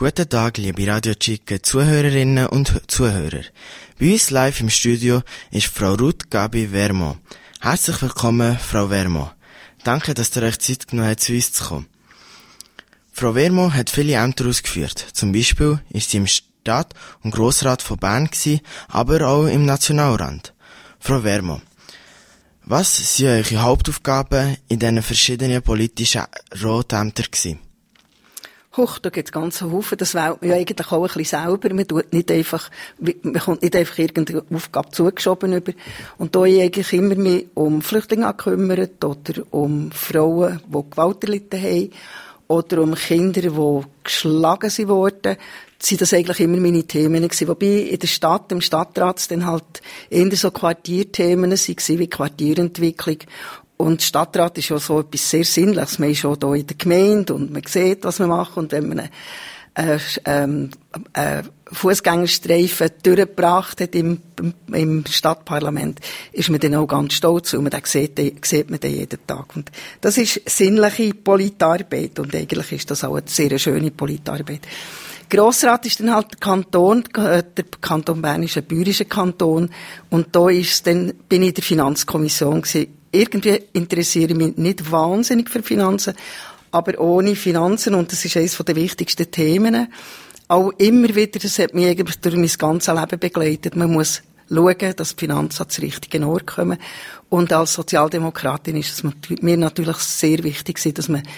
Guten Tag, liebe Radio Chicken Zuhörerinnen und Zuhörer. Bei uns live im Studio ist Frau Ruth Gabi Vermont. Herzlich willkommen, Frau Vermont. Danke, dass ihr euch Zeit genommen habt, zu uns zu kommen. Frau Vermont hat viele Ämter ausgeführt. Zum Beispiel ist sie im Stadt- und Grossrat von Bern gewesen, aber auch im Nationalrat. Frau Vermont, was sind eure Hauptaufgaben in diesen verschiedenen politischen Rotämtern gewesen? Huch, da gibt's ganz Haufen. Das wählt man ja eigentlich auch ein bisschen selber. Man kommt nicht einfach irgendeine Aufgabe zugeschoben über. Und da habe ich eigentlich immer mich um Flüchtlinge gekümmert, oder um Frauen, die Gewalt erlitten haben, oder um Kinder, die geschlagen wurden, sind das eigentlich immer meine Themen gewesen. Wobei in der Stadt, im Stadtrat, dann halt eher so Quartierthemen waren, wie Quartierentwicklung. Und Stadtrat ist ja so etwas sehr Sinnliches. Man ist auch hier in der Gemeinde und man sieht, was man macht. Und wenn man einen Fußgängerstreifen durchgebracht hat im Stadtparlament, ist man dann auch ganz stolz, weil man den sieht man den jeden Tag. Und das ist sinnliche Politarbeit. Und eigentlich ist das auch eine sehr schöne Politarbeit. Grossrat ist dann halt der Kanton Bern ist ein bäuerischer Kanton. Und da ist dann, bin ich in der Finanzkommission gewesen. Irgendwie interessiere ich mich nicht wahnsinnig für Finanzen, aber ohne Finanzen, und das ist eines der wichtigsten Themen, auch immer wieder, das hat mich eigentlich durch mein ganzes Leben begleitet. Man muss schauen, dass die Finanzen an den richtigen Ort kommen. Und als Sozialdemokratin ist es mir natürlich sehr wichtig, dass man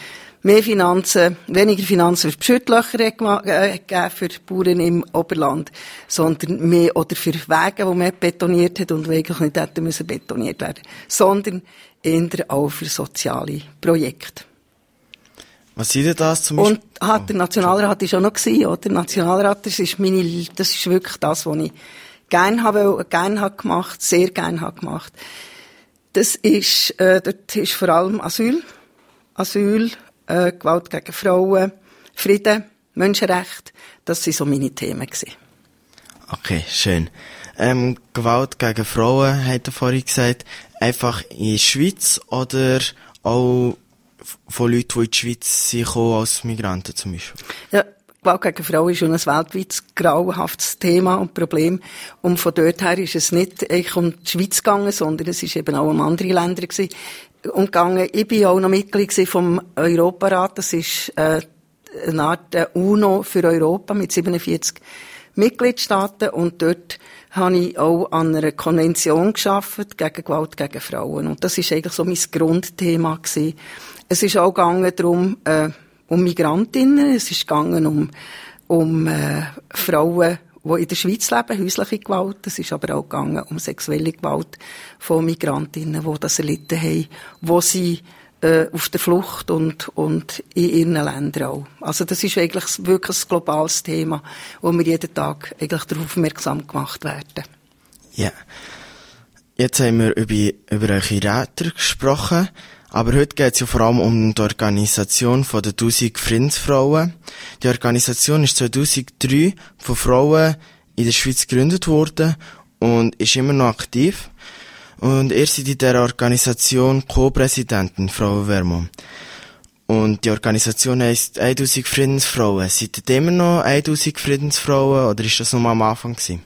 weniger Finanzen für die Schüttlöcher gegeben für die Bauern im Oberland, sondern mehr, oder für Wege, die man betoniert hat und die eigentlich nicht hätten müssen betoniert werden, sondern eher auch für soziale Projekte. Was sind denn das zum Beispiel? Und der Nationalrat war auch noch gewesen, oder? Der Nationalrat, das ist wirklich das, was ich gerne habe gemacht, sehr gerne habe gemacht. Das ist, dort ist vor allem Asyl, Gewalt gegen Frauen, Frieden, Menschenrechte, das sind so meine Themen gewesen. Okay, schön. Gewalt gegen Frauen, hat er vorhin gesagt, einfach in der Schweiz oder auch von Leuten, die in die Schweiz sind, als Migranten zum Beispiel? Ja, Gewalt gegen Frauen ist schon ein weltweites grauenhaftes Thema und Problem. Und von dort her ist es nicht um die Schweiz gegangen, sondern es ist eben auch um andere Länder gewesen. Und gegangen. Ich bin auch noch Mitglied vom Europarat. Das ist eine Art UNO für Europa mit 47 Mitgliedstaaten. Und dort habe ich auch an einer Konvention gearbeitet gegen Gewalt gegen Frauen. Und das ist eigentlich so mein Grundthema gewesen. Es ist auch gegangen darum, um Migrantinnen. Es ist gegangen um Frauen, die in der Schweiz leben, häusliche Gewalt. Es ist aber auch gegangen um sexuelle Gewalt von Migrantinnen, die das erlitten haben, wo sie auf der Flucht und in ihren Ländern auch. Also das ist eigentlich wirklich ein globales Thema, wo wir jeden Tag eigentlich darauf aufmerksam gemacht werden. Ja. Jetzt haben wir über eure Räte gesprochen. Aber heute geht es ja vor allem um die Organisation der 1000 Friedensfrauen. Die Organisation ist 2003 von Frauen in der Schweiz gegründet worden und ist immer noch aktiv. Und ihr seid in dieser Organisation Co-Präsidentin, Frau Vermont. Und die Organisation heisst 1000 Friedensfrauen. Seid ihr immer noch 1000 Friedensfrauen oder ist das noch mal am Anfang gewesen?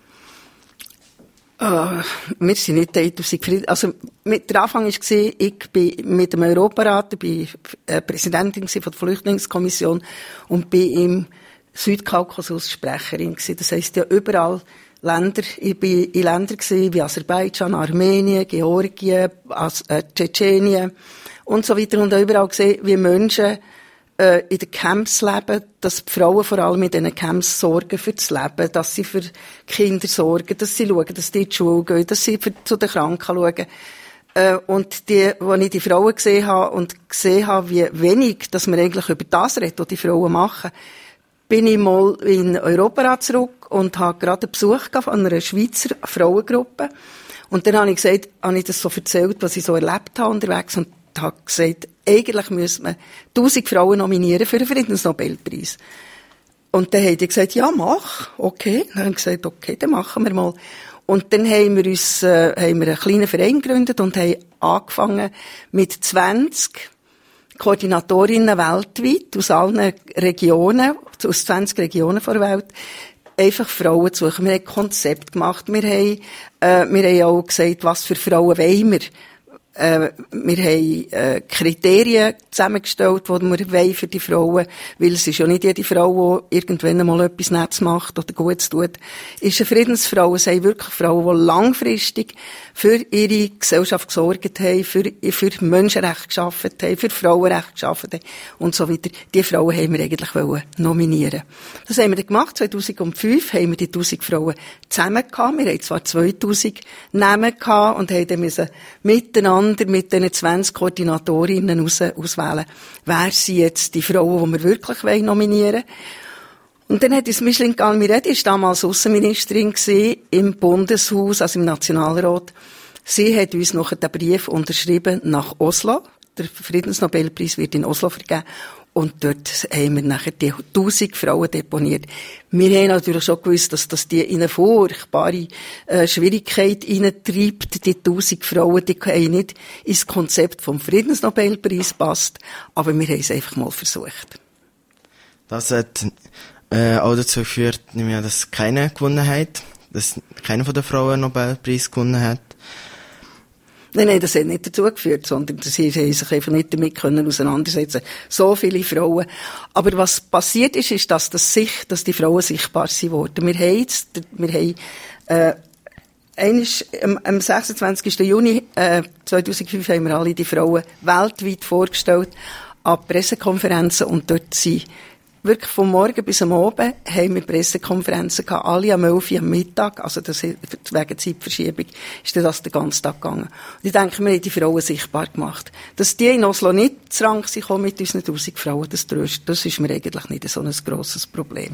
Wir sind nicht 1000 Frieden. Also, der Anfang war, ich bin mit dem Europarat, ich bin Präsidentin von der Flüchtlingskommission und bin im Südkaukasus Sprecherin gewesen. Das heisst ja überall Länder, ich bin in Ländern gewesen, wie Aserbaidschan, Armenien, Georgien, Tschetschenien und so weiter und überall gesehen, wie Menschen in den Camps leben, dass die Frauen vor allem in diesen Camps sorgen für das Leben, dass sie für Kinder sorgen, dass sie schauen, dass die in die Schule gehen, dass sie zu den Kranken schauen. Und als ich die Frauen gesehen habe, wie wenig, dass man eigentlich über das redet, was die Frauen machen, bin ich mal in den Europarat zurück und habe gerade einen Besuch von einer Schweizer Frauengruppe. Und dann habe ich das so erzählt, was ich so erlebt habe unterwegs und habe gesagt, eigentlich müsste man 1000 Frauen nominieren für den Friedensnobelpreis. Und dann haben die gesagt, ja, mach, okay. Dann haben wir gesagt, okay, dann machen wir mal. Und dann haben wir einen kleinen Verein gegründet und haben angefangen mit 20 Koordinatorinnen weltweit, aus allen Regionen, aus 20 Regionen der Welt, einfach Frauen zu suchen. Wir haben ein Konzept gemacht. Wir haben auch gesagt, was für Frauen wollen wir. Wir haben Kriterien zusammengestellt, die wir wollen für die Frauen, weil es ist ja nicht jede Frau, die irgendwann mal etwas Nettes macht oder Gutes tut. Ist eine Friedensfrau, es sind wirklich Frauen, die langfristig für ihre Gesellschaft gesorgt haben, für Menschenrechte geschaffen haben, für Frauenrechte geschaffen haben und so weiter. Die Frauen haben wir eigentlich nominieren. Das haben wir dann gemacht. 2005 haben wir die 1000 Frauen zusammen gehabt. Wir haben zwar 2000 Namen gehabt und haben dann miteinander mit diesen 20 Koordinatorinnen auswählen, wer sind jetzt die Frauen, die wir wirklich nominieren wollen. Und dann hat uns Micheline Galmi-Reddy, die war damals Aussenministerin im Bundeshaus, also im Nationalrat. Sie hat uns noch den Brief unterschrieben nach Oslo. Der Friedensnobelpreis wird in Oslo vergeben. Und dort haben wir nachher die 1000 Frauen deponiert. Wir haben natürlich schon gewusst, dass das die in eine furchtbare Schwierigkeit hineintreibt. Die 1000 Frauen, die haben nicht ins Konzept vom Friedensnobelpreis passt. Aber wir haben es einfach mal versucht. Das hat auch dazu geführt, dass keiner gewonnen hat, dass keine von den Frauen einen Nobelpreis gewonnen hat. Nein, das hat nicht dazu geführt, sondern sie haben sich einfach nicht damit auseinandersetzen. So viele Frauen. Aber was passiert ist, dass die Frauen sichtbar sind worden. Wir haben am 26. Juni 2005 haben wir alle die Frauen weltweit vorgestellt an Pressekonferenzen und dort sind wirklich vom Morgen bis am Abend haben wir Pressekonferenzen gehabt, alle am 11 Uhr am Mittag, also das wegen Zeitverschiebung ist das den ganzen Tag gegangen. Und ich denke, wir haben die Frauen sichtbar gemacht. Dass die in Oslo nicht zu Rang sind mit unseren 1000 Frauen, das ist mir eigentlich nicht so ein grosses Problem.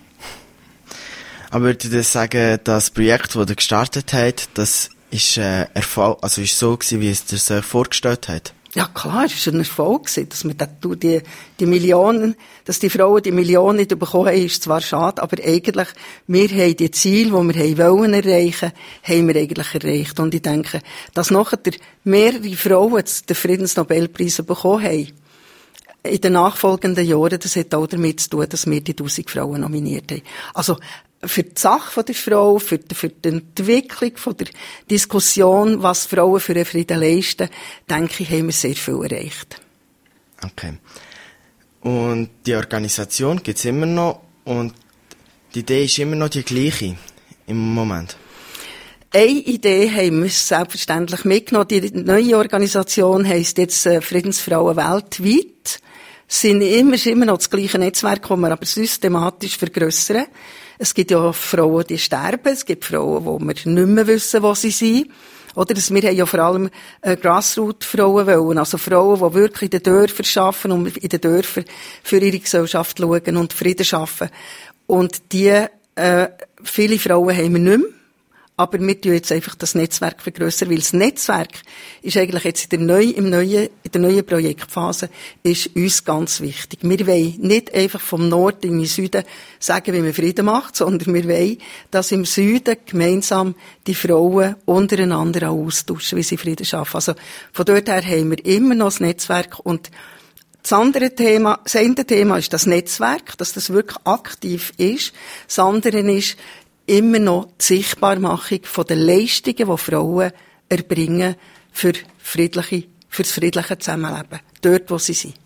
Aber würde ich sagen, das Projekt, das ihr gestartet habt, das ist Erfolg, also ist so gewesen, wie es dir vorgestellt hat? Ja klar, es war ein Erfolg, dass wir die Millionen, dass die Frauen die Millionen nicht bekommen haben, ist zwar schade, aber eigentlich, wir haben die Ziele, die wir wollen erreichen, haben wir eigentlich erreicht. Und ich denke, dass nachher mehrere Frauen den Friedensnobelpreis bekommen haben, in den nachfolgenden Jahren, das hat auch damit zu tun, dass wir die 1000 Frauen nominiert haben. Also, für die Sache der Frau, für die Entwicklung von der Diskussion, was Frauen für den Frieden leisten, denke ich, haben wir sehr viel erreicht. Okay. Und die Organisation gibt's immer noch und die Idee ist immer noch die gleiche im Moment? Eine Idee haben wir selbstverständlich mitgenommen. Die neue Organisation heisst jetzt Friedensfrauen weltweit. Es ist immer noch das gleiche Netzwerk, das wir aber systematisch vergrössern. Es gibt ja Frauen, die sterben. Es gibt Frauen, wo wir nicht mehr wissen, wo sie sind. Oder wir haben ja vor allem Grassroot-Frauen wollen. Also Frauen, die wirklich in den Dörfern arbeiten und in den Dörfern für ihre Gesellschaft schauen und Frieden schaffen. Und viele Frauen haben wir nicht mehr. Aber wir tun jetzt einfach das Netzwerk vergrössern, weil das Netzwerk ist eigentlich jetzt in der neuen Projektphase ist uns ganz wichtig. Wir wollen nicht einfach vom Norden in den Süden sagen, wie man Frieden macht, sondern wir wollen, dass im Süden gemeinsam die Frauen untereinander auch austauschen, wie sie Frieden schaffen. Also von dort her haben wir immer noch das Netzwerk und das eine Thema ist das Netzwerk, dass das wirklich aktiv ist. Das andere ist immer noch die Sichtbarmachung von den Leistungen, die Frauen erbringen für das friedliche Zusammenleben. Dort, wo sie sind.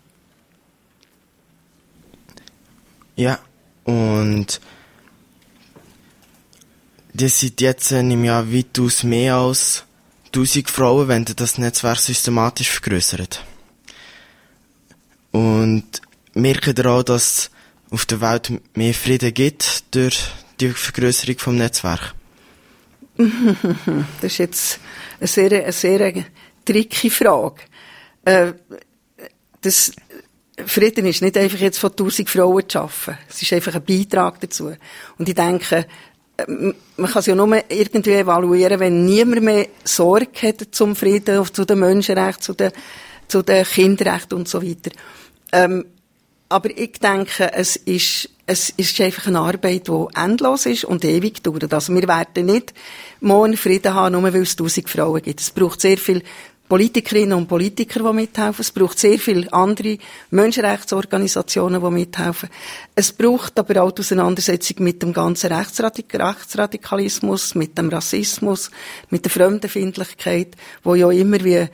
Ja, und das sind jetzt im Jahr weitaus mehr als 1000 Frauen, wenn das Netzwerk systematisch vergrössert. Und merken ihr auch, dass es auf der Welt mehr Frieden gibt durch die Vergrösserung vom Netzwerk? Das ist jetzt eine sehr tricky Frage. Frieden ist nicht einfach jetzt von 1000 Frauen zu schaffen. Es ist einfach ein Beitrag dazu. Und ich denke, man kann es ja nur irgendwie evaluieren, wenn niemand mehr Sorge hat zum Frieden, zu den Menschenrechten, zu den Kinderrechten und so weiter. Aber ich denke, es ist einfach eine Arbeit, die endlos ist und ewig dauert. Also wir werden nicht morgen Frieden haben, nur weil es 1000 Frauen gibt. Es braucht sehr viel Politikerinnen und Politiker, die mithelfen. Es braucht sehr viele andere Menschenrechtsorganisationen, die mithelfen. Es braucht aber auch die Auseinandersetzung mit dem ganzen Rechtsradikalismus, mit dem Rassismus, mit der Fremdenfeindlichkeit, wo ja immer wie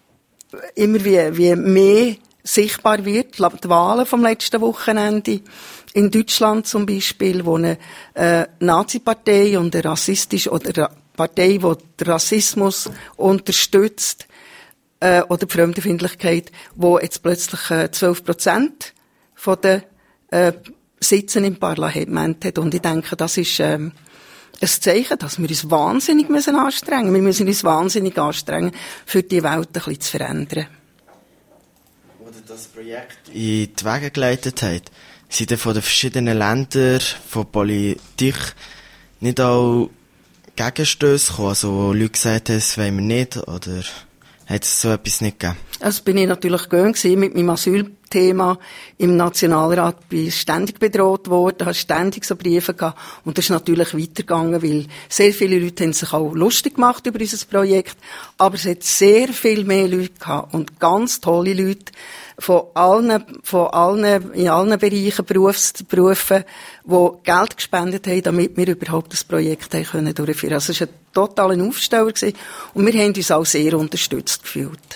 mehr sichtbar wird. Die Wahlen vom letzten Wochenende in Deutschland zum Beispiel, wo eine Nazi-Partei und eine rassistische oder eine Partei, die den Rassismus unterstützt, oder die Fremdenfeindlichkeit, wo jetzt plötzlich 12% von den Sitzen im Parlament hat. Und ich denke, das ist ein Zeichen, dass wir uns wahnsinnig anstrengen müssen. Wir müssen uns wahnsinnig anstrengen, für die Welt ein bisschen zu verändern. Oder das Projekt in die Wege geleitet hat, sind dann von den verschiedenen Ländern, von Politik, nicht auch Gegenstöße gekommen, also wo Leute gesagt haben, das wollen wir nicht, oder hat es so etwas nicht gegeben? Also bin ich natürlich gewesen mit meinem Asylthema im Nationalrat, bin ständig bedroht worden, habe ständig so Briefe gehabt, und das ist natürlich weitergegangen, weil sehr viele Leute haben sich auch lustig gemacht über unser Projekt, aber es hat sehr viel mehr Leute gehabt und ganz tolle Leute in allen Bereichen, Berufen, die Geld gespendet haben, damit wir überhaupt das Projekt durchführen können. Also es war ein totaler Aufsteller gewesen, und wir haben uns auch sehr unterstützt gefühlt.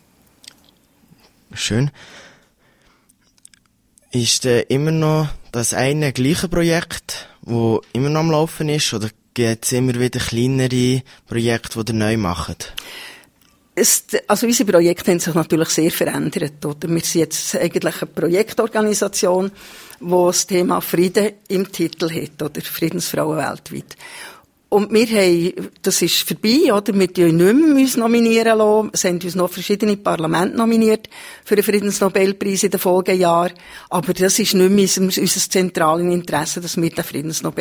Schön. Ist immer noch das eine gleiche Projekt, das immer noch am Laufen ist, oder gibt es immer wieder kleinere Projekte, die ihr neu macht? Also unsere Projekte haben sich natürlich sehr verändert, oder? Wir sind jetzt eigentlich eine Projektorganisation, die das Thema Frieden im Titel hat, oder? Friedensfrauen weltweit. Und wir haben, das ist vorbei, oder? Wir dürfen nicht mehr uns nominieren lassen. Es haben uns noch verschiedene Parlamente nominiert für den Friedensnobelpreis in den Folgejahren. Aber das ist nicht mehr unser zentrales Interesse, dass wir den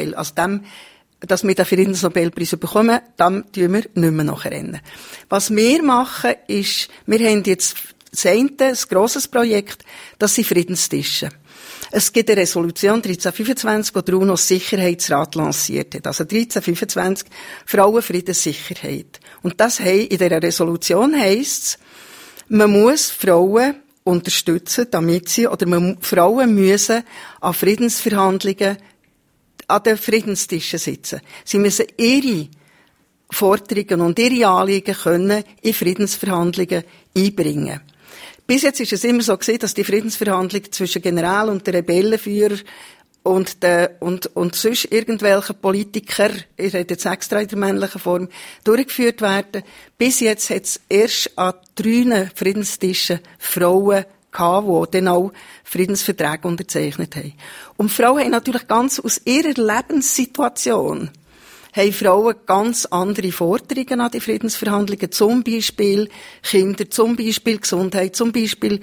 Friedensnobelpreis bekommen, dann tun wir nicht mehr nachrennen. Was wir machen, ist, wir haben jetzt ein grosses Projekt, das sind Friedenstische. Es gibt eine Resolution 1325, die der UNO-Sicherheitsrat lanciert hat. Also 1325, Frauenfriedenssicherheit. Und das in dieser Resolution heisst, man muss Frauen unterstützen, damit Frauen müssen an Friedensverhandlungen an den Friedenstischen sitzen. Sie müssen ihre Forderungen und ihre Anliegen können in Friedensverhandlungen einbringen. Bis jetzt ist es immer so gewesen, dass die Friedensverhandlungen zwischen General und den Rebellenführer und sonst irgendwelche Politiker, ich rede jetzt extra in der männlichen Form, durchgeführt werden. Bis jetzt hat es erst an 3 Friedenstischen Frauen gehabt, die dann auch Friedensverträge unterzeichnet haben. Und Frauen haben natürlich ganz aus ihrer Lebenssituation haben Frauen ganz andere Forderungen an die Friedensverhandlungen, zum Beispiel Kinder, zum Beispiel Gesundheit, zum Beispiel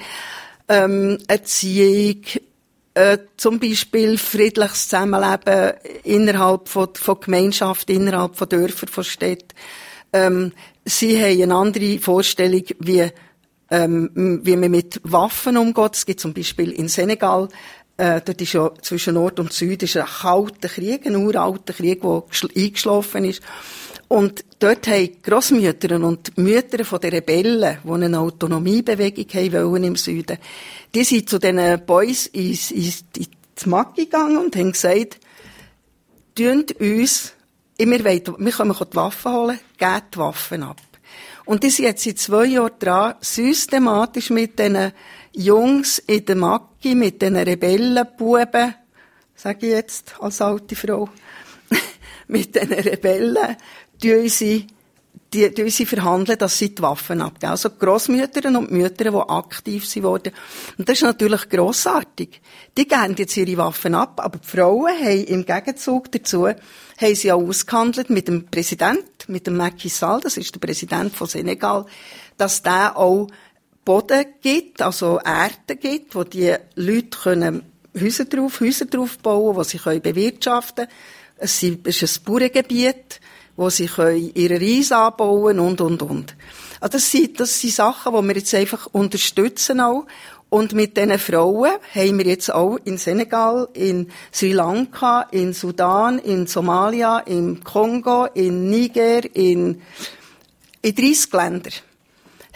Erziehung, zum Beispiel friedliches Zusammenleben innerhalb von Gemeinschaften, innerhalb von Dörfern, von Städten. Sie haben eine andere Vorstellung, wie man mit Waffen umgeht. Es gibt zum Beispiel in Senegal, dort ist ja zwischen Nord und Süd ist ein kalter Krieg, ein uralter Krieg, der eingeschlafen ist. Und dort haben Grossmütter und Mütter von den Rebellen, die eine Autonomiebewegung haben wollen im Süden, die sind zu diesen Boys ins Mack gegangen und haben gesagt, tönt uns, wir können die Waffen holen, gebt die Waffen ab. Und die sind jetzt seit 2 Jahren dran, systematisch mit diesen Jungs in der Macki, mit diesen Rebellenbuben, sage ich jetzt als alte Frau, mit diesen Rebellen, sie verhandeln, dass sie die Waffen abgeben. Also Grossmütter und Mütter, die aktiv sind worden. Und das ist natürlich grossartig. Die geben jetzt ihre Waffen ab, aber die Frauen haben im Gegenzug dazu, haben sie auch ausgehandelt mit dem Präsident, mit dem Macky Sall, das ist der Präsident von Senegal, dass der auch Boden gibt, also Erde gibt, wo die Leute können Häuser drauf bauen, wo sie bewirtschaften können. Es ist ein Bauerngebiet, wo sie ihre Reis anbauen und. Also das sind Sachen, die wir jetzt einfach unterstützen auch. Und mit diesen Frauen haben wir jetzt auch in Senegal, in Sri Lanka, in Sudan, in Somalia, im Kongo, in Niger, in 30 Ländern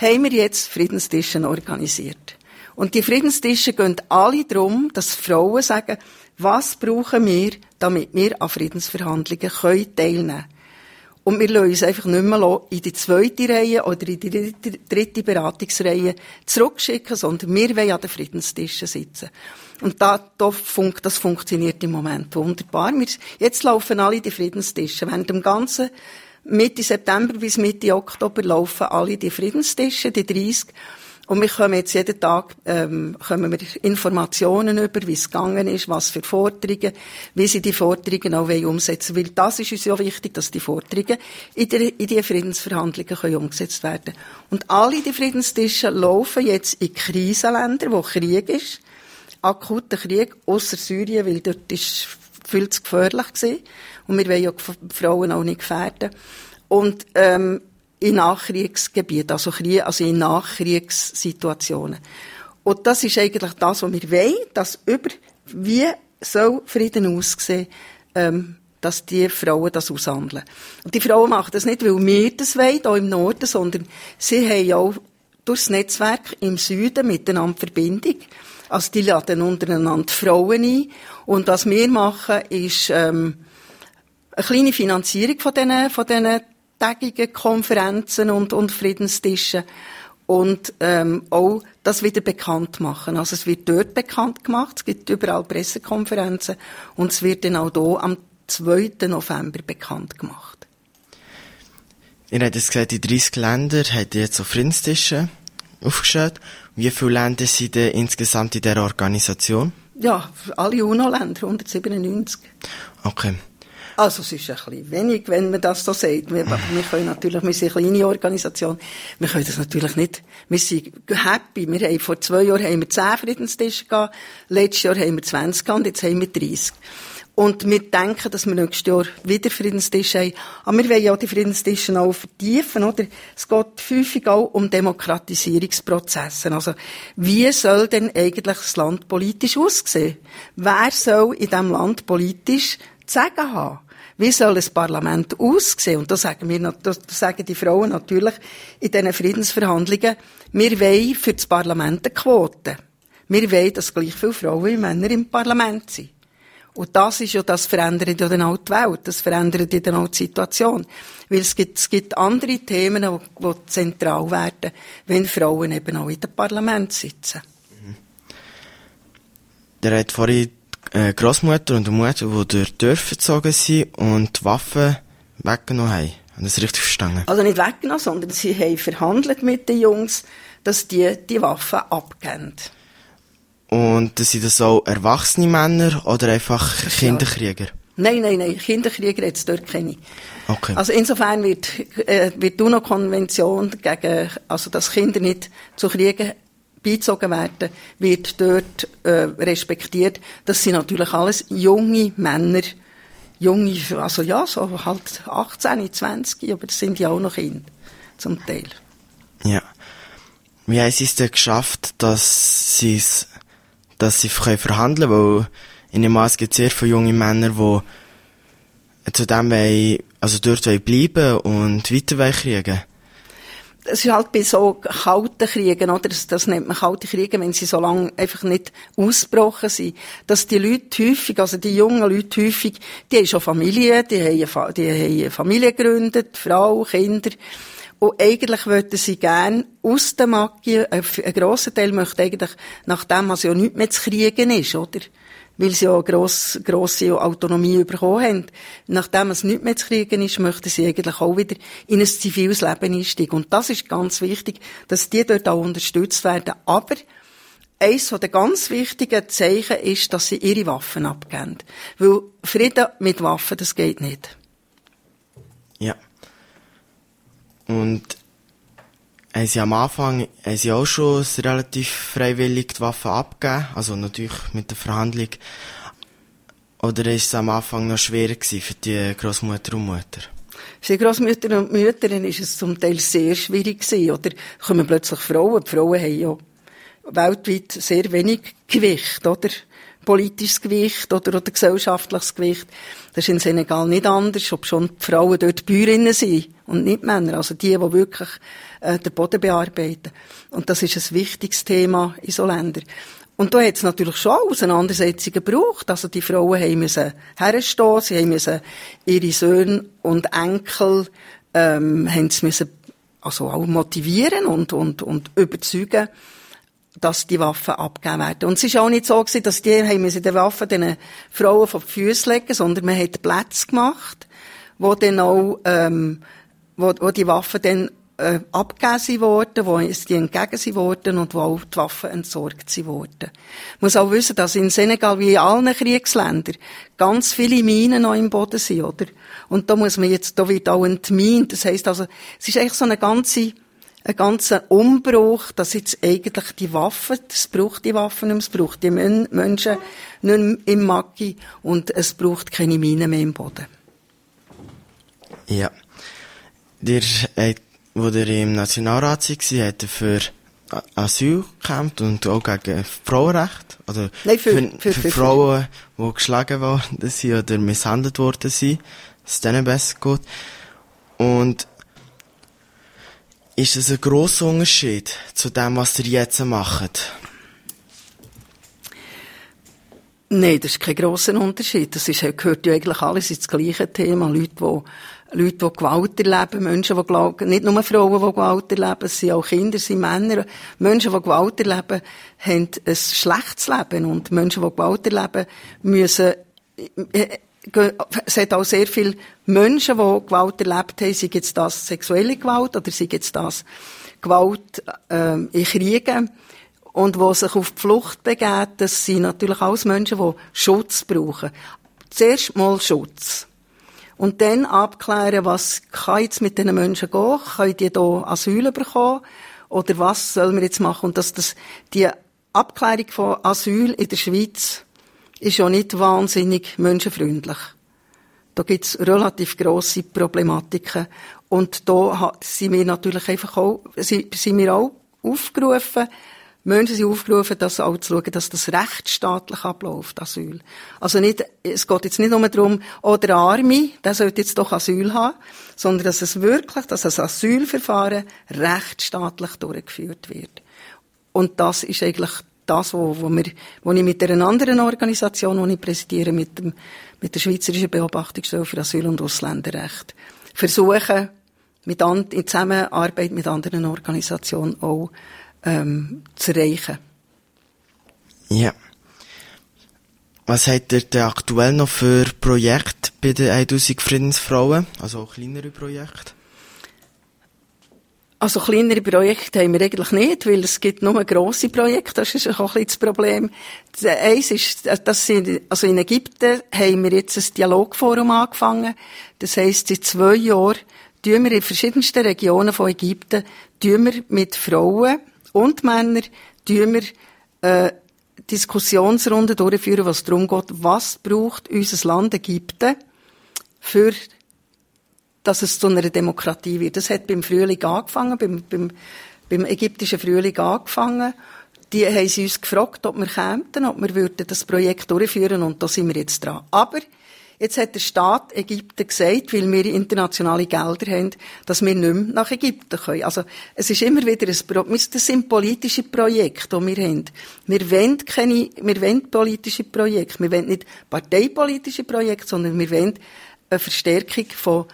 haben wir jetzt Friedenstische organisiert. Und die Friedenstische gehen alle darum, dass Frauen sagen, was brauchen wir, damit wir an Friedensverhandlungen teilnehmen können. Und wir lassen uns einfach nicht mehr in die zweite Reihe oder in die dritte Beratungsreihe zurückschicken, sondern wir wollen an den Friedenstischen sitzen. Und das funktioniert im Moment wunderbar. Jetzt laufen alle die Friedenstische. Während dem ganzen Mitte September bis Mitte Oktober laufen alle die Friedenstische, die 30. Und wir kommen jetzt jeden Tag, kommen wir Informationen über, wie es gegangen ist, was für Forderungen, wie sie die Forderungen auch umsetzen wollen. Weil das ist uns ja wichtig, dass die Forderungen in die Friedensverhandlungen können umgesetzt werden. Und alle die Friedenstische laufen jetzt in Krisenländer, wo Krieg ist. Akuter Krieg, ausser Syrien, weil dort ist viel zu gefährlich gewesen. Und wir wollen ja die Frauen auch nicht gefährden. Und, in Nachkriegsgebieten, also in Nachkriegssituationen. Und das ist eigentlich das, was wir wollen, dass wie soll Frieden aussehen, dass die Frauen das aushandeln. Und die Frauen machen das nicht, weil wir das wollen, hier im Norden, sondern sie haben ja auch durchs Netzwerk im Süden miteinander Verbindung. Also die laden untereinander Frauen ein. Und was wir machen, ist eine kleine Finanzierung von diesen tägigen Konferenzen und Friedenstischen und auch das wieder bekannt machen. Also es wird dort bekannt gemacht, es gibt überall Pressekonferenzen und es wird dann auch hier am 2. November bekannt gemacht. Ihr habt jetzt gesagt, in 30 Ländern habt ihr jetzt so Friedenstische aufgestellt. Wie viele Länder sind denn insgesamt in dieser Organisation? Ja, alle UNO-Länder, 197. Okay. Also, es ist ein bisschen wenig, wenn man das so sagt. Wir sind eine kleine Organisation. Wir können das natürlich nicht. Wir sind happy. Vor 2 Jahren haben wir 10 Friedenstische gehabt. Letztes Jahr haben wir 20 gehabt und jetzt haben wir 30. Und wir denken, dass wir nächstes Jahr wieder Friedenstische haben. Aber wir wollen ja die Friedenstische auch vertiefen, oder? Es geht häufig auch um Demokratisierungsprozesse. Also, wie soll denn eigentlich das Land politisch aussehen? Wer soll in diesem Land politisch zu sagen haben? Wie soll ein Parlament aussehen? Und da sagen die Frauen natürlich in diesen Friedensverhandlungen, wir wollen für das Parlament eine Quote. Wir wollen, dass gleich viele Frauen wie Männer im Parlament sind. Und das verändert ja dann auch die Welt. Das verändert ja dann auch die Situation. Weil es gibt andere Themen, die zentral werden, wenn Frauen eben auch in dem Parlament sitzen. Der hat vorhin Grossmutter und Mutter, die durch die Dörfer gezogen sind und die Waffen weggenommen haben. Habe ich das richtig verstanden? Also nicht weggenommen, sondern sie haben verhandelt mit den Jungs, dass die Waffen abgeben. Und sind das auch erwachsene Männer oder einfach Kinderkrieger? Nein, Kinderkrieger jetzt dort keine. Okay. Also insofern wird die UNO-Konvention gegen, also dass Kinder nicht zu Kriegen beizogen werden, wird dort respektiert. Das sind natürlich alles junge Männer, also ja, so halt 18, 20, aber das sind ja auch noch Kinder, zum Teil. Ja. Wie haben sie es denn geschafft, dass sie verhandeln können? Weil in dem Maß gibt es sehr viele junge Männer, die zu dem dort bleiben und weiter kriegen. Es ist halt bei so kalten Kriegen, oder? Das nennt man kalte Kriege, wenn sie so lange einfach nicht ausgebrochen sind. Dass die Leute häufig, also die jungen Leute häufig, die haben schon Familie, die haben Familie gegründet, Frau, Kinder. Und eigentlich wollten sie gern aus der Magie, ein grosser Teil möchte eigentlich, nachdem es ja nichts mehr zu kriegen ist, oder? Weil sie ja grosse Autonomie bekommen haben. Nachdem es nicht mehr zu kriegen ist, möchten sie eigentlich auch wieder in ein ziviles Leben einsteigen. Und das ist ganz wichtig, dass die dort auch unterstützt werden. Aber eines der ganz wichtigen Zeichen ist, dass sie ihre Waffen abgeben. Weil Frieden mit Waffen, das geht nicht. Ja. Und haben sie am Anfang auch schon relativ freiwillig die Waffen abgegeben, also natürlich mit der Verhandlung. Oder ist es am Anfang noch schwerer gewesen für die Grossmutter und Mutter? Für die Grossmütter und Mütter ist es zum Teil sehr schwierig gewesen, oder? Kommen plötzlich Frauen. Die Frauen haben ja weltweit sehr wenig Gewicht, oder? politisches Gewicht oder gesellschaftliches Gewicht. Das ist in Senegal nicht anders, ob schon die Frauen dort Bäuerinnen sind und nicht Männer, also die wirklich den Boden bearbeiten. Und das ist ein wichtiges Thema in so Ländern. Und da hat es natürlich schon Auseinandersetzungen gebraucht. Also die Frauen haben müssen herstehen, sie haben müssen ihre Söhne und Enkel haben sie müssen also auch motivieren und überzeugen, dass die Waffen abgegeben werden. Und es ist auch nicht so gewesen, dass die Waffen den Frauen vor die Füße legen, sondern man hat Plätze gemacht, wo dann auch, wo die Waffen dann, abgegeben wurden, wo es die entgegen wurden und wo auch die Waffen entsorgt wurden. Man muss auch wissen, dass in Senegal wie in allen Kriegsländern ganz viele Minen noch im Boden sind, oder? Und da wird auch entmint. Das heisst also, es ist eigentlich so ein ganzer Umbruch, dass jetzt eigentlich es braucht die Waffen nicht mehr, es braucht die Menschen nicht mehr im Maki und es braucht keine Minen mehr im Boden. Ja. Wo ihr im Nationalrat war, hat er für Asyl gekämpft und auch gegen Frauenrecht. Also nein, für Frauen, die geschlagen worden sind oder misshandelt worden sind, dass es denen besser geht. Und ist das ein grosser Unterschied zu dem, was ihr jetzt macht? Nein, das ist kein grosser Unterschied. Gehört ja eigentlich alles ins gleiche Thema. Leute, die Gewalt erleben, Menschen, die nicht nur Frauen, die Gewalt erleben, es sind auch Kinder, es sind Männer. Menschen, die Gewalt erleben, haben ein schlechtes Leben. Und Menschen, die Gewalt erleben, es hat auch sehr viele Menschen, die Gewalt erlebt haben, sei jetzt das sexuelle Gewalt oder sei jetzt das Gewalt in Kriegen und die sich auf die Flucht begeben, das sind natürlich alles Menschen, die Schutz brauchen. Zuerst mal Schutz. Und dann abklären, was kann jetzt mit diesen Menschen gehen? Können die hier Asyl bekommen? Oder was sollen wir jetzt machen? Und die Abklärung von Asyl in der Schweiz ist ja nicht wahnsinnig menschenfreundlich. Da gibt's relativ grosse Problematiken. Und da sind wir natürlich einfach auch, sind wir auch aufgerufen, Menschen sind aufgerufen, das auch zu schauen, dass das rechtsstaatlich abläuft, Asyl. Also es geht jetzt nicht nur darum, der Arme, der sollte jetzt doch Asyl haben, sondern dass das Asylverfahren rechtsstaatlich durchgeführt wird. Und das ist eigentlich das, wo ich mit einer anderen Organisation, die ich präsidiere, mit der Schweizerischen Beobachtungsstelle für Asyl- und Ausländerrecht, versuche, in Zusammenarbeit mit anderen Organisationen auch, zu erreichen. Ja. Was habt ihr denn aktuell noch für Projekte bei den 1000 Friedensfrauen? Also auch kleinere Projekte? Also kleinere Projekte haben wir eigentlich nicht, weil es gibt nur grosse Projekte. Das ist auch ein bisschen das Problem. Eins ist, also in Ägypten haben wir jetzt ein Dialogforum angefangen. Das heisst, seit 2 Jahren tun wir in verschiedensten Regionen von Ägypten, mit Frauen und Männern, Diskussionsrunden durchführen, was darum geht, was braucht unser Land Ägypten, dass es zu einer Demokratie wird. Das hat beim Frühling angefangen, beim ägyptischen Frühling angefangen. Die haben sie uns gefragt, ob wir kämen, ob wir das Projekt durchführen, und da sind wir jetzt dran. Aber jetzt hat der Staat Ägypten gesagt, weil wir internationale Gelder haben, dass wir nicht mehr nach Ägypten können. Also, es ist immer wieder das sind politische Projekte, die wir haben. Wir wollen politische Projekte. Wir wollen nicht parteipolitische Projekte, sondern wir wollen eine Verstärkung vom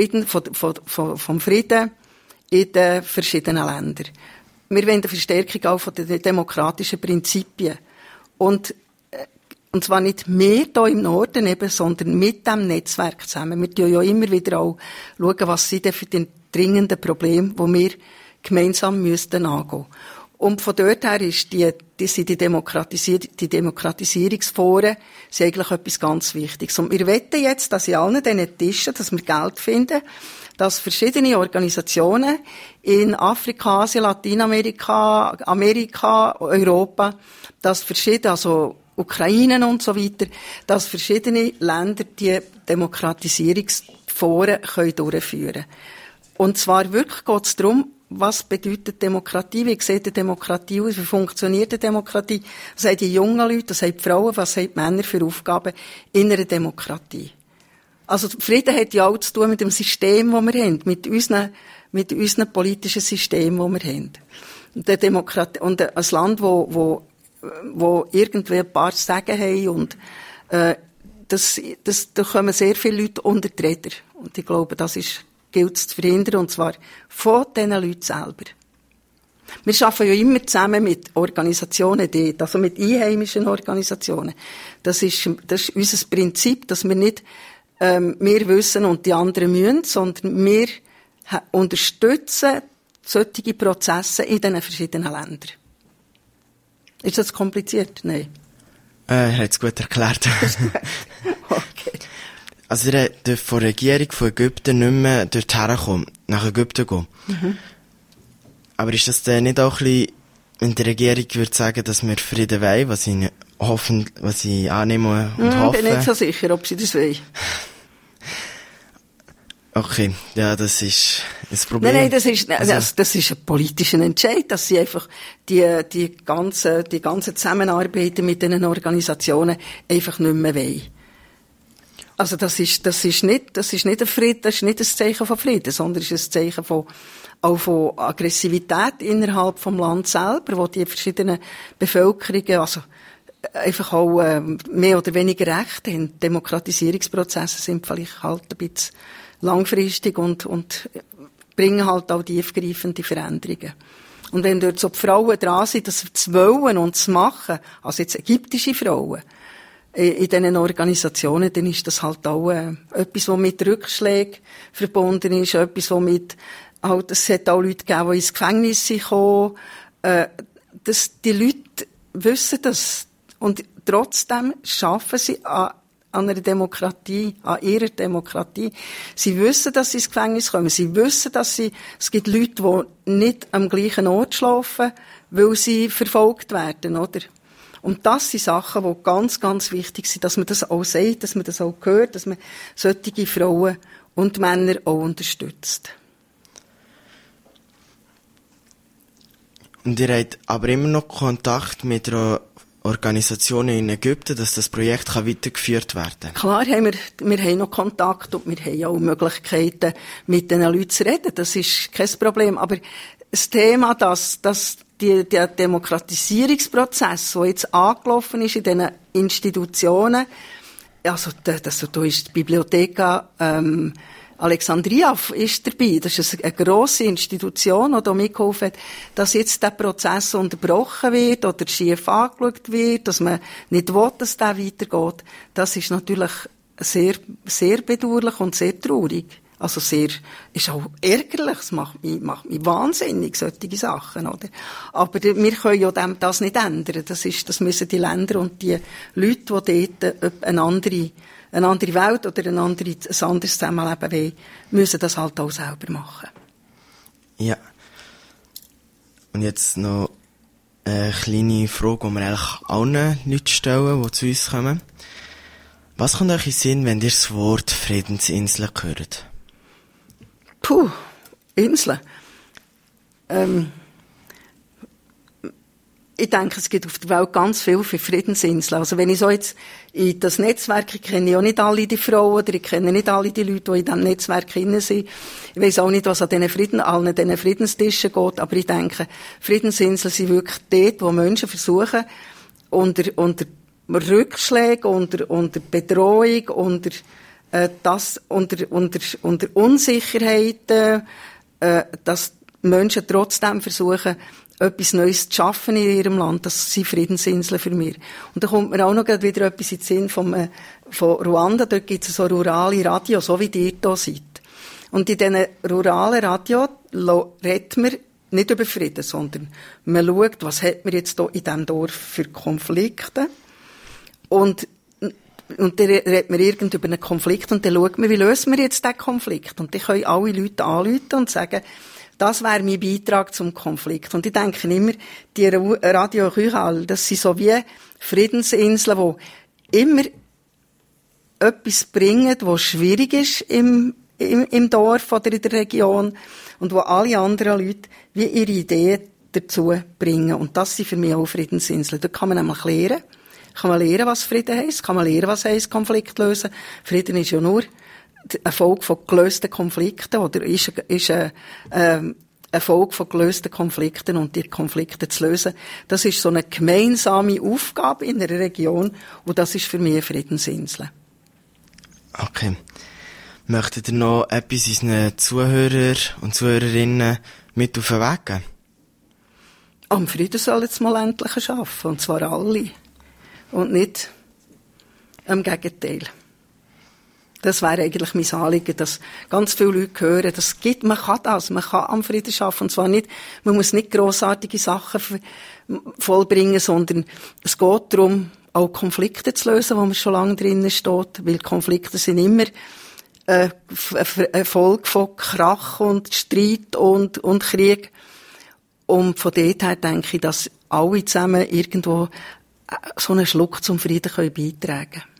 Frieden in den verschiedenen Ländern. Wir wollen eine Verstärkung auch von den demokratischen Prinzipien. Und zwar nicht mehr hier im Norden eben, sondern mit dem Netzwerk zusammen. Wir schauen ja immer wieder auch, was sind denn für die dringenden Probleme, die wir gemeinsam müssten angehen. Und von dort her ist die Demokratisierungsforen sind eigentlich etwas ganz Wichtiges. Und wir wetten jetzt, dass in allen diesen Tischen, dass wir Geld finden, dass verschiedene Organisationen in Afrika, Asien, Lateinamerika, Amerika, Europa, dass verschiedene, also Ukraine und so weiter, dass verschiedene Länder die Demokratisierungsforen durchführen können. Und zwar wirklich geht es darum, was bedeutet Demokratie, wie sieht eine Demokratie aus, wie funktioniert eine Demokratie, was haben die jungen Leute, was haben die Frauen, was haben die Männer für Aufgaben in einer Demokratie. Also Frieden hat ja auch zu tun mit dem System, das wir haben, mit unseren politischen Systemen, die wir haben. Und ein Land, wo irgendwie ein paar Sagen haben und da kommen sehr viele Leute unter die Räder. Und ich glaube, gilt es zu verhindern, und zwar von diesen Leuten selber. Wir arbeiten ja immer zusammen mit Organisationen dort, also mit einheimischen Organisationen. Das ist unser Prinzip, dass wir nicht wir wissen und die anderen müssen, sondern wir unterstützen solche Prozesse in diesen verschiedenen Ländern. Ist das kompliziert? Nein. Er hat es gut erklärt. Okay. Also ihr dürft von der Regierung von Ägypten nicht mehr dorthin kommen, nach Ägypten gehen. Mhm. Aber ist das denn nicht auch ein bisschen, wenn die Regierung würde sagen, dass wir Frieden wollen, was sie annehmen und hoffen? Ich bin nicht so sicher, ob sie das wollen. Okay, ja, das ist das Problem. Nein, das ist ein politischer Entscheid, dass sie einfach die ganze Zusammenarbeit mit diesen Organisationen einfach nicht mehr wollen. Also das ist nicht ein Frieden, das ist nicht ein Zeichen von Frieden, sondern es ist ein Zeichen auch von Aggressivität innerhalb vom Land selber, wo die verschiedenen Bevölkerungen, also einfach auch mehr oder weniger Rechte haben. Demokratisierungsprozesse sind vielleicht halt ein bisschen langfristig und bringen halt auch tiefgreifende Veränderungen. Und wenn dort so die Frauen dran sind, das zu wollen und zu machen, also jetzt ägyptische Frauen, in diesen Organisationen, dann ist das halt auch etwas, was mit Rückschlägen verbunden ist, etwas, was mit, halt, es hat auch Leute gegeben, die ins Gefängnis sind gekommen, die Leute wissen das. Und trotzdem schaffen sie an einer Demokratie, an ihrer Demokratie. Sie wissen, dass sie ins Gefängnis kommen. Sie wissen, es gibt Leute, die nicht am gleichen Ort schlafen, weil sie verfolgt werden, oder? Und das sind Sachen, die ganz, ganz wichtig sind, dass man das auch sagt, dass man das auch hört, dass man solche Frauen und Männer auch unterstützt. Und ihr habt aber immer noch Kontakt mit einer Organisation in Ägypten, dass das Projekt weitergeführt werden kann? Klar wir haben noch Kontakt und wir haben auch Möglichkeiten, mit diesen Leuten zu reden. Das ist kein Problem. Aber das Thema, dass der Demokratisierungsprozess, der jetzt angelaufen ist in diesen Institutionen, also da ist die Bibliotheka Alexandria ist dabei. Das ist eine grosse Institution, die da mitgeholfen hat, dass jetzt der Prozess unterbrochen wird oder schief angeschaut wird, dass man nicht will, dass der weitergeht. Das ist natürlich sehr, sehr bedauerlich und sehr traurig. Also ist auch ärgerlich. Es macht mich wahnsinnig, solche Sachen, oder? Aber wir können ja das nicht ändern. Das müssen die Länder und die Leute, die dort eine andere Welt oder ein anderes Zusammenleben wollen, müssen das halt auch selber machen. Ja. Und jetzt noch eine kleine Frage, die wir eigentlich allen Leuten stellen, die zu uns kommen. Was kommt euch in den Sinn, wenn ihr das Wort Friedensinsel hört? Puh, Inseln. Ich denke, es gibt auf der Welt ganz viel für Friedensinseln. Also wenn ich so jetzt in das Netzwerk, ich kenne ja nicht alle die Frauen, oder ich kenne nicht alle die Leute, die in diesem Netzwerk drin sind. Ich weiss auch nicht, was an allen diesen Friedenstischen geht, aber ich denke, Friedensinseln sind wirklich dort, wo Menschen versuchen, unter Rückschlägen, unter Bedrohung, unter Unsicherheiten, dass Menschen trotzdem versuchen, etwas Neues zu schaffen in ihrem Land. Das sind Friedensinseln für mich. Und da kommt mir auch noch wieder etwas in den Sinn von Ruanda. Dort gibt es so rurale Radio, so wie ihr da seid. Und in diesen ruralen Radio redet man nicht über Frieden, sondern man schaut, was hat man jetzt hier in diesem Dorf für Konflikte. Und dann redet man irgend über einen Konflikt und dann schaut man, wie lösen wir jetzt diesen Konflikt. Und dann können alle Leute anrufen und sagen, das wäre mein Beitrag zum Konflikt. Und ich denke immer, die Radio Rural, das sind so wie Friedensinseln, die immer etwas bringen, was schwierig ist im im Dorf oder in der Region und wo alle anderen Leute wie ihre Ideen dazu bringen. Und das sind für mich auch Friedensinseln. Da kann man nämlich lernen. Kann man lernen, was Frieden heisst. Kann man lernen, was heisst Konflikt lösen. Frieden ist ja nur eine Folge von gelösten Konflikten oder ist eine Folge von gelösten Konflikten und die Konflikte zu lösen. Das ist so eine gemeinsame Aufgabe in einer Region und das ist für mich eine Friedensinsel. Okay. Möchtet ihr noch etwas unseren Zuhörer und Zuhörerinnen mit auf den Weg geben? Am Frieden soll jetzt mal endlich arbeiten, und zwar alle. Und nicht im Gegenteil. Das wäre eigentlich mein Anliegen, dass ganz viele Leute hören, man kann am Frieden arbeiten. Und zwar nicht, man muss nicht grossartige Sachen vollbringen, sondern es geht darum, auch Konflikte zu lösen, wo man schon lange drinnen steht, weil Konflikte sind immer eine Folge von Krach und Streit und Krieg. Und von dort her denke ich, dass alle zusammen irgendwo so einen Schluck zum Frieden beitragen können.